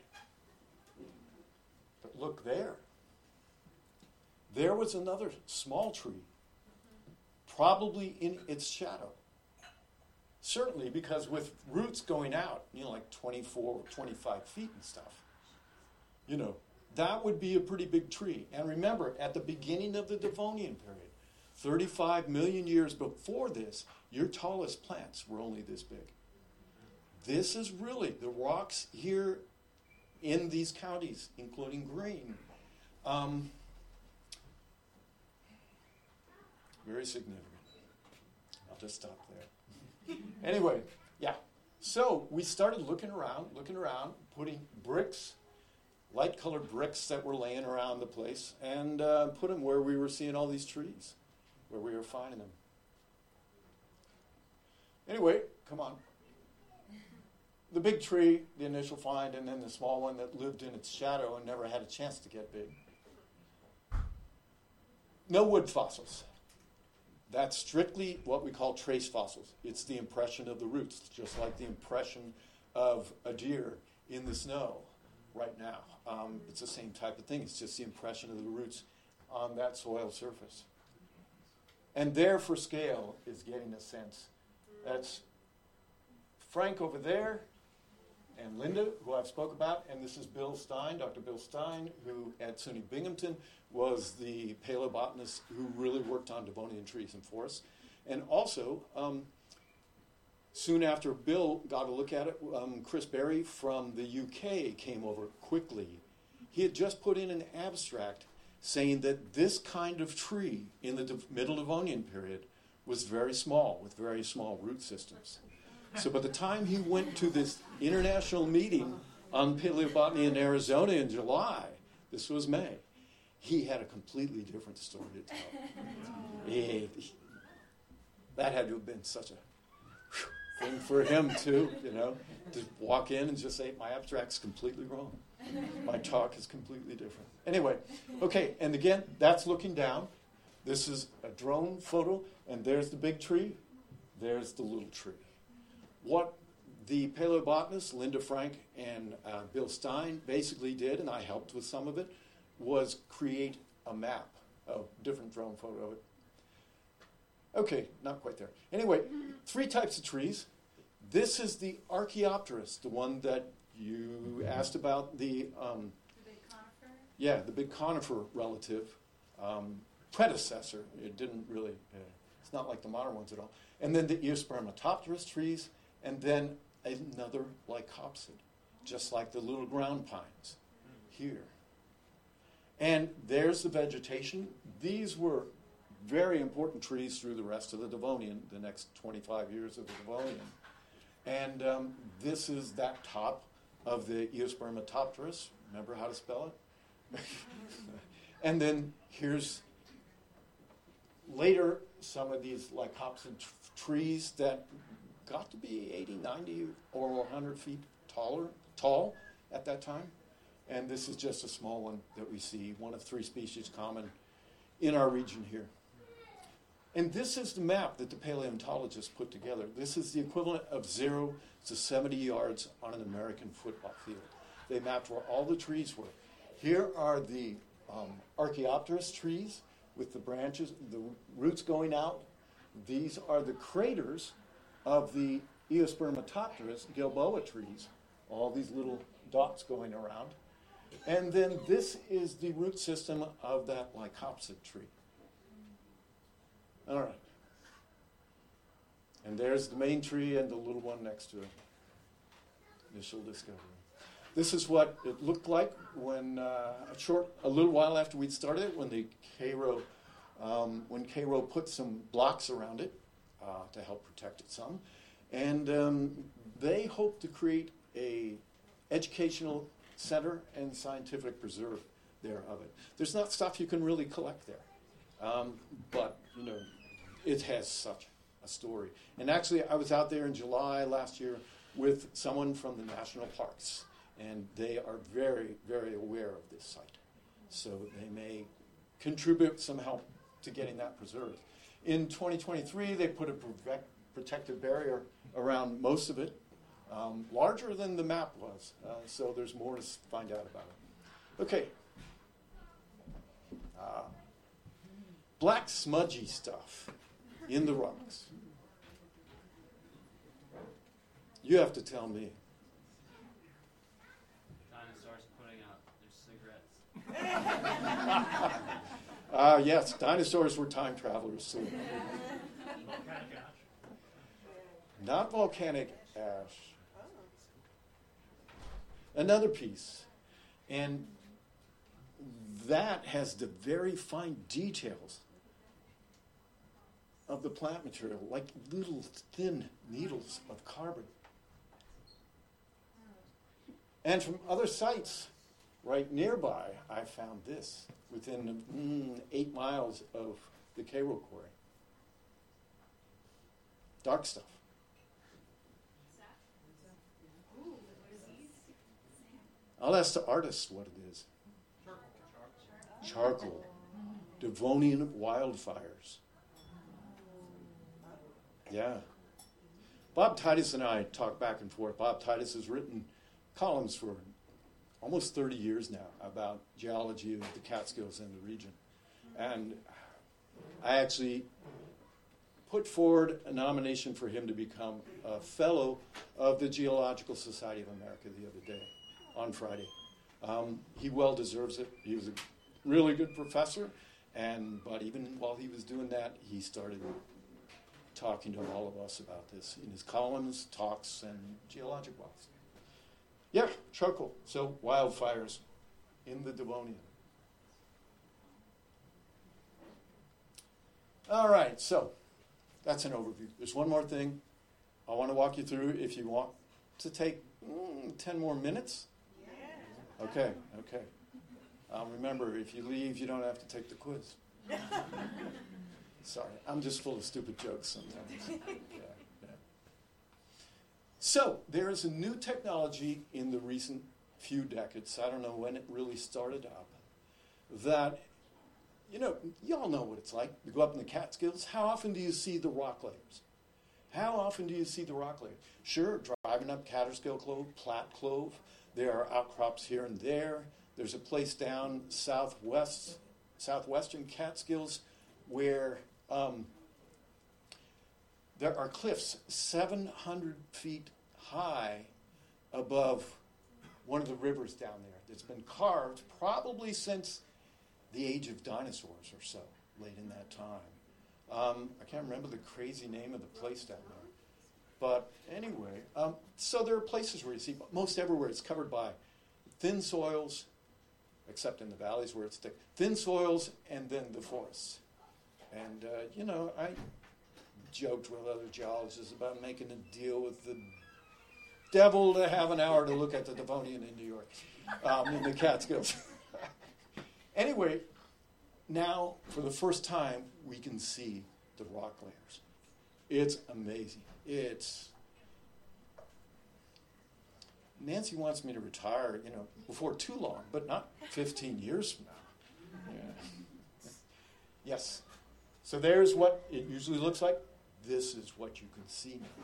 But look there. There was another small tree, probably in its shadow. Certainly, because with roots going out, like 24, 25 feet and stuff, that would be a pretty big tree. And remember, at the beginning of the Devonian period, 35 million years before this, your tallest plants were only this big. This is really the rocks here in these counties, including Greene. Very significant. I'll just stop there. Anyway, yeah. So we started looking around, putting bricks, light-colored bricks that were laying around the place, and put them where we were seeing all these trees, where we were finding them. Anyway, come on. The big tree, the initial find, and then the small one that lived in its shadow and never had a chance to get big. No wood fossils. That's strictly what we call trace fossils. It's the impression of the roots, just like the impression of a deer in the snow right now. It's the same type of thing. It's just the impression of the roots on that soil surface. And there, for scale, is getting a sense. That's Frank over there, and Linda, who I've spoke about, and this is Bill Stein, Dr. Bill Stein, who at SUNY Binghamton was the paleobotanist who really worked on Devonian trees and forests. And also, soon after Bill got a look at it, Chris Berry from the UK came over quickly. He had just put in an abstract saying that this kind of tree in the Middle Devonian period was very small, with very small root systems. So by the time he went to this international meeting on paleobotany in Arizona in July, this was May, he had a completely different story to tell. That had to have been such a thing for him too, to walk in and just say, my abstract's completely wrong. My talk is completely different. Anyway, okay, and again, that's looking down. This is a drone photo, and there's the big tree. there's the little tree. What the paleobotanists, Linda Frank and Bill Stein, basically did, and I helped with some of it, was create a map, a different drone photo of it. Okay, not quite there. Anyway, 3 types of trees. This is the Archaeopteris, the one that you asked about, the big conifer? Yeah, the big conifer relative, predecessor. It didn't really, it's not like the modern ones at all. And then the Eospermatopterus trees, and then another Lycopsid, just like the little ground pines here. And there's the vegetation. These were very important trees through the rest of the Devonian, the next 25 years of the Devonian. And this is that top of the Eospermatopterus. Remember how to spell it? And then here's later some of these Lycopsid trees that got to be 80, 90, or 100 feet tall at that time. And this is just a small one that we see, one of 3 species common in our region here. And this is the map that the paleontologists put together. This is the equivalent of 0 to 70 yards on an American football field. They mapped where all the trees were. Here are the Archaeopteris trees with the branches, the roots going out. These are the craters of the Eospermatopterus Gilboa trees, all these little dots going around. And then this is the root system of that Lycopsid tree. All right. And there's the main tree and the little one next to it. Initial discovery. This is what it looked like when a little while after we'd started it, when the Cairo put some blocks around it to help protect it some, and they hoped to create a educational center and scientific preserve there of it. There's not stuff you can really collect there, but you know, it has such a story. And actually, I was out there in July last year with someone from the national parks, and they are very, very aware of this site. So they may contribute some help to getting that preserved. In 2023, they put a protective barrier around most of it, larger than the map was. So there's more to find out about it. Okay. Black smudgy stuff in the rocks. You have to tell me.
Dinosaurs putting out their cigarettes.
Yes, dinosaurs were time travelers. So. Not volcanic ash. Another piece. And that has the very fine details of the plant material, like little thin needles of carbon. And from other sites right nearby, I found this within 8 miles of the Cairo quarry. Dark stuff. I'll ask the artists what it is. Charcoal. Devonian wildfires. Yeah. Bob Titus and I talk back and forth. Bob Titus has written columns for almost 30 years now about geology of the Catskills and the region. And I actually put forward a nomination for him to become a fellow of the Geological Society of America the other day, on Friday. He well deserves it. He was a really good professor, but even while he was doing that, he started talking to all of us about this in his columns, talks, and geologic walks. Yeah, charcoal. So wildfires in the Devonian. All right, so that's an overview. There's one more thing I want to walk you through if you want to take 10 more minutes. Yeah. Okay. Remember, if you leave, you don't have to take the quiz. Sorry, I'm just full of stupid jokes sometimes. Yeah. So, there is a new technology in the recent few decades, I don't know when it really started up, that, you all know what it's like. You go up in the Catskills, how often do you see the rock layers? How often do you see the rock layers? Sure, driving up Catterskill Clove, Platte Clove. There are outcrops here and there. There's a place down southwestern Catskills where there are cliffs 700 feet high above one of the rivers down there that's been carved probably since the age of dinosaurs or so, late in that time. I can't remember the crazy name of the place down there. But anyway, so there are places where you see, most everywhere it's covered by thin soils, except in the valleys where it's thick, thin soils and then the forests. And, I joked with other geologists about making a deal with the devil to have an hour to look at the Devonian in New York, in the Catskills. Anyway, now, for the first time, we can see the rock layers. It's amazing. Nancy wants me to retire, before too long, but not 15 years from now. Yeah. Yes. So there's what it usually looks like. This is what you can see now.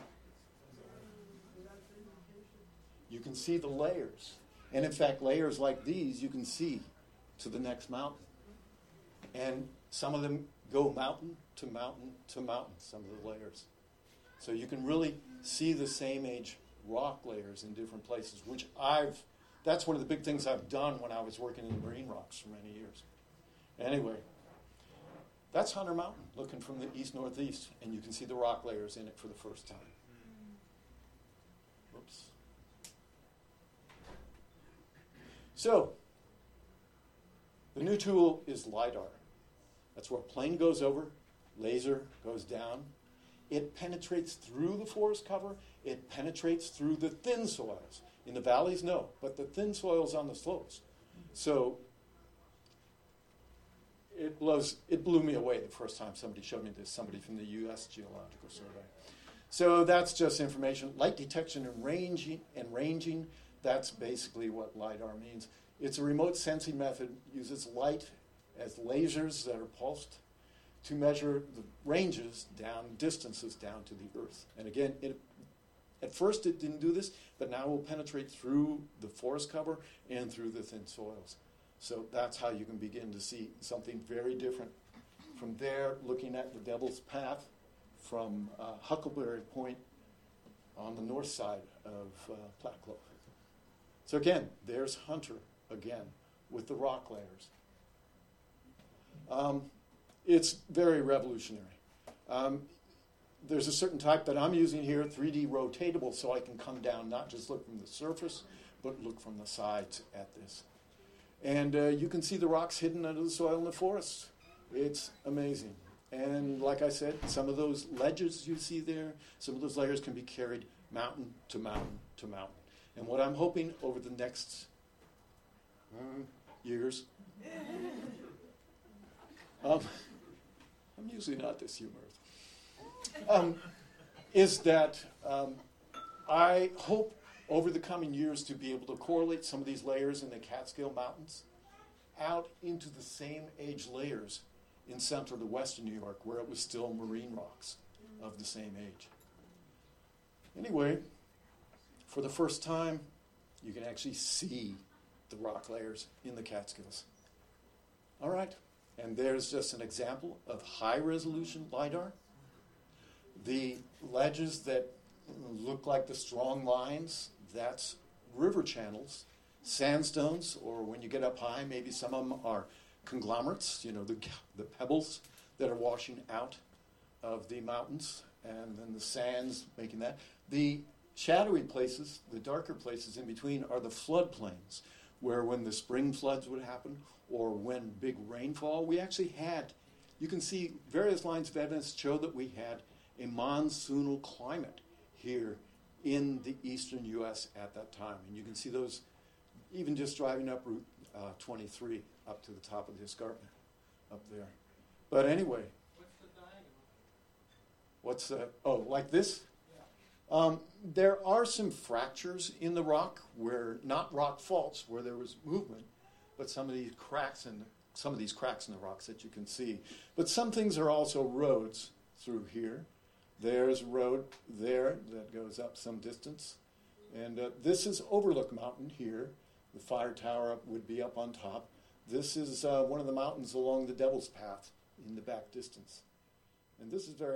You can see the layers. And in fact, layers like these you can see to the next mountain. And some of them go mountain to mountain to mountain, some of the layers. So you can really see the same age rock layers in different places, that's one of the big things I've done when I was working in marine rocks for many years. Anyway, that's Hunter Mountain, looking from the east-northeast, and you can see the rock layers in it for the first time. Whoops. So, the new tool is LiDAR. That's where a plane goes over, laser goes down. It penetrates through the forest cover. It penetrates through the thin soils. In the valleys, no, but the thin soils on the slopes. So it blew me away the first time somebody showed me this, somebody from the U.S. Geological Survey. So that's just information. Light detection and ranging, that's basically what LiDAR means. It's a remote sensing method, uses light as lasers that are pulsed to measure the ranges distances down to the Earth. And again, at first it didn't do this, but now it will penetrate through the forest cover and through the thin soils. So that's how you can begin to see something very different. From there, looking at the Devil's Path from Huckleberry Point on the north side of Platte Clove. So again, there's Hunter again with the rock layers. It's very revolutionary. There's a certain type that I'm using here, 3D rotatable, so I can come down, not just look from the surface, but look from the sides at this. And you can see the rocks hidden under the soil in the forest. It's amazing. And like I said, some of those ledges you see there, some of those layers can be carried mountain to mountain to mountain. And what I'm hoping over the next years, I'm usually not this humorous, is that I hope over the coming years to be able to correlate some of these layers in the Catskill Mountains out into the same age layers in central to western New York, where it was still marine rocks of the same age. Anyway, for the first time, you can actually see the rock layers in the Catskills. All right, and there's just an example of high-resolution LiDAR. The ledges that look like the strong lines, that's river channels. Sandstones, or when you get up high, maybe some of them are conglomerates, the pebbles that are washing out of the mountains, and then the sands making that. The shadowy places, the darker places in between, are the floodplains, where when the spring floods would happen, or when big rainfall, we actually had, you can see various lines of evidence show that we had a monsoonal climate here in the eastern U.S. at that time. And you can see those even just driving up Route 23 up to the top of the escarpment up there. But anyway. What's the diagonal? Like this? Yeah. There are some fractures in the rock where, not rock faults, where there was movement, but some of these cracks in the rocks that you can see. But some things are also roads through here. There's a road there that goes up some distance. And this is Overlook Mountain here. The fire tower would be up on top. This is one of the mountains along the Devil's Path in the back distance. And this is very